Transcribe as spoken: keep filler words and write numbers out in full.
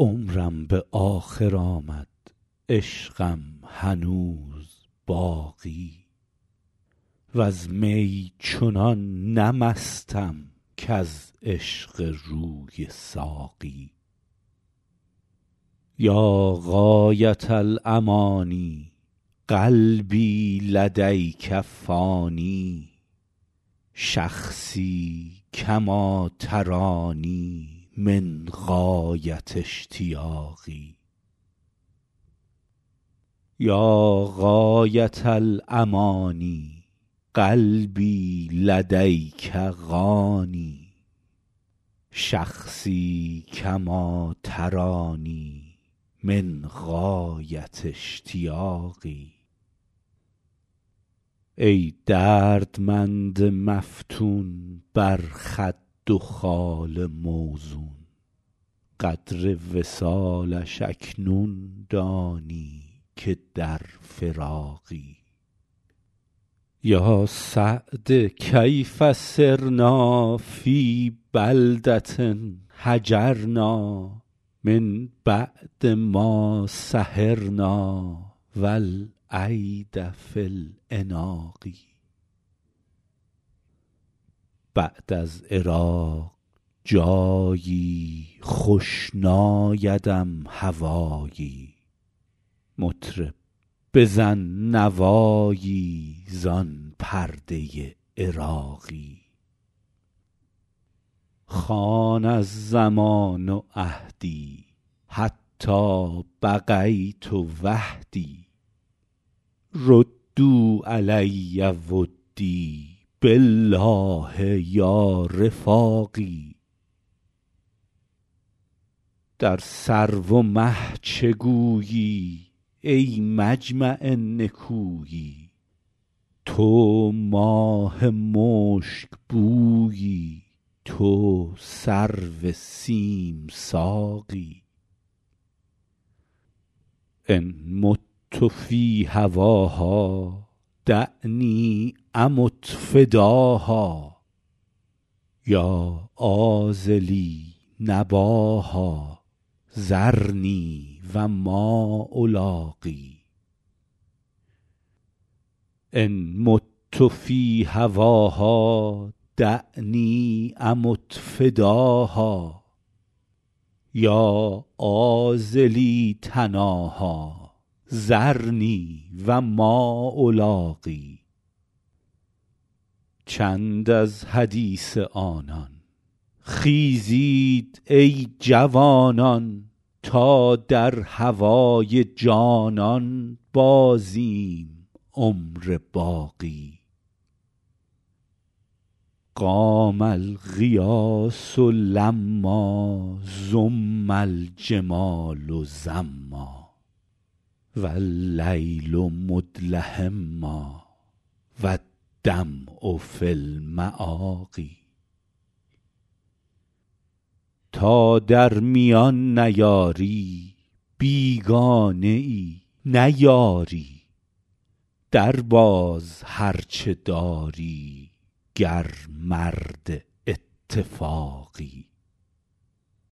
عمرم به آخر آمد عشقم هنوز باقی وز می چنان نه مستم کز عشق روی ساقی یا غایة الامانی قلبی لدیک فانی شخصی کما ترانی من غایة اشتیاقی یا غایة الامانی قلبی لدیک غانی شخصی کما ترانی من غایة اشتیاقی ای دردمند مفتون بر خد و خال موزون قدر وصالش اکنون دانی که در فراقی یا سعد کیف سرنا فی بلدة هجرنا من بعد ما سهرنا و العید فی العناق بعد از عراق جایی خوش نایدم هوایی مطرب بزن نوایی زان پرده عراقی خان الزمان عهدی حتی بقیت وحدی ردوا علی ودی بالله یا رفاقی در سرو و مه چه گویی ای مجمع نکویی تو ماه مشک بویی تو سرو سیم ساقی ان مت فی هواها دعنی امت فداها یا عاذلی نباها ذرنی و ما الاقی ان مت فی هواها دعنی امت فداها یا عاذلی تناها ذرنی و ما الاقی چند از حدیث آنان خیزید ای جوانان تا در هوای جانان بازیم عمر باقی قام الغیاث لما زم الجمال زما و اللیل مدلهما و الدمع فی المآقی تا در میان نیاری بیگانه ای نه یاری در باز هر چه داری گر مرد اتفاقی